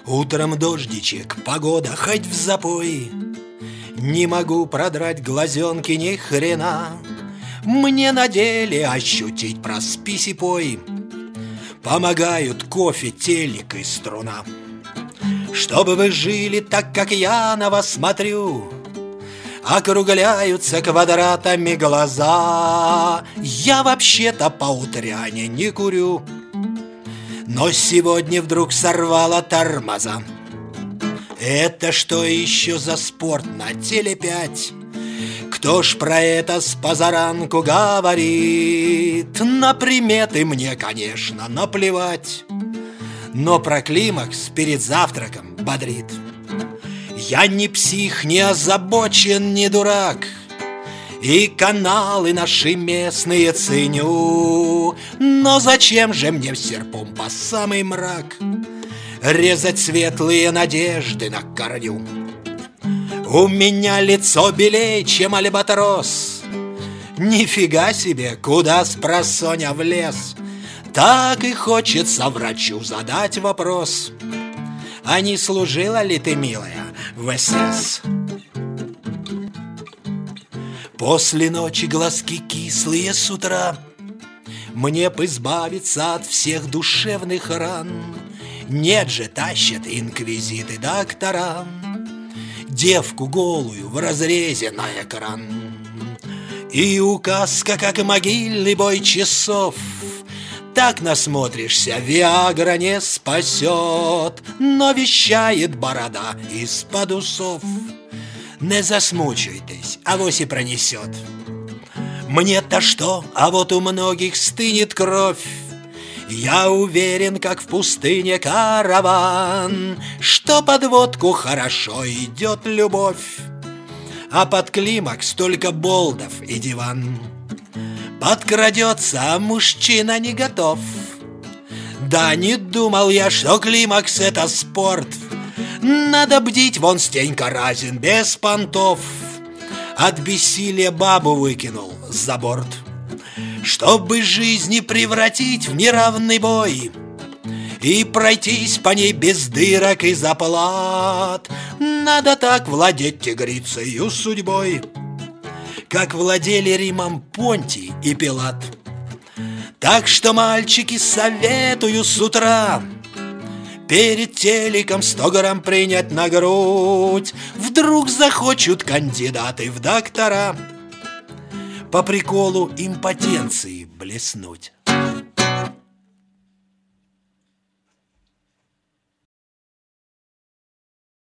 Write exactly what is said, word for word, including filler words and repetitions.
Утром дождичек, погода хоть в запой. Не могу продрать глазенки ни хрена. Мне на деле ощутить проспись и пой помогают кофе, телек и струна. Чтобы вы жили так, как я на вас смотрю, округляются квадратами глаза. Я вообще-то по утряне не курю, но сегодня вдруг сорвала тормоза. Это что еще за спорт на Теле пять? Кто ж про это с позаранку говорит? На приметы мне, конечно, наплевать, но про климакс перед завтраком бодрит. Я не псих, не озабочен, не дурак, и каналы наши местные ценю. Но зачем же мне в серпом по самый мрак резать светлые надежды на корню? У меня лицо белее, чем альбатрос. Нифига себе, куда спросоня влез. Так и хочется врачу задать вопрос: а не служила ли ты, милая, в СС? После ночи глазки кислые с утра, мне б избавиться от всех душевных ран. Нет же, тащат инквизиты доктора девку голую в разрезе на экран. И указка, как могильный бой часов. Так насмотришься, виагра не спасет, но вещает борода из-под усов. Не засмучайтесь, авось и пронесет. Мне-то что, а вот у многих стынет кровь. Я уверен, как в пустыне караван, что под водку хорошо идет любовь, а под климакс только болдов и диван. Подкрадется, а мужчина не готов. Да не думал я, что климакс — это спорт. Надо бдить, вон Стенька Разин без понтов от бессилия бабу выкинул за борт. Чтобы жизни превратить в неравный бой и пройтись по ней без дырок и заплат, надо так владеть тигрицею судьбой, как владели Римом Понтий и Пилат. Так что, мальчики, советую с утра перед телеком сто грамм принять на грудь. Вдруг захочут кандидаты в доктора по приколу импотенции блеснуть.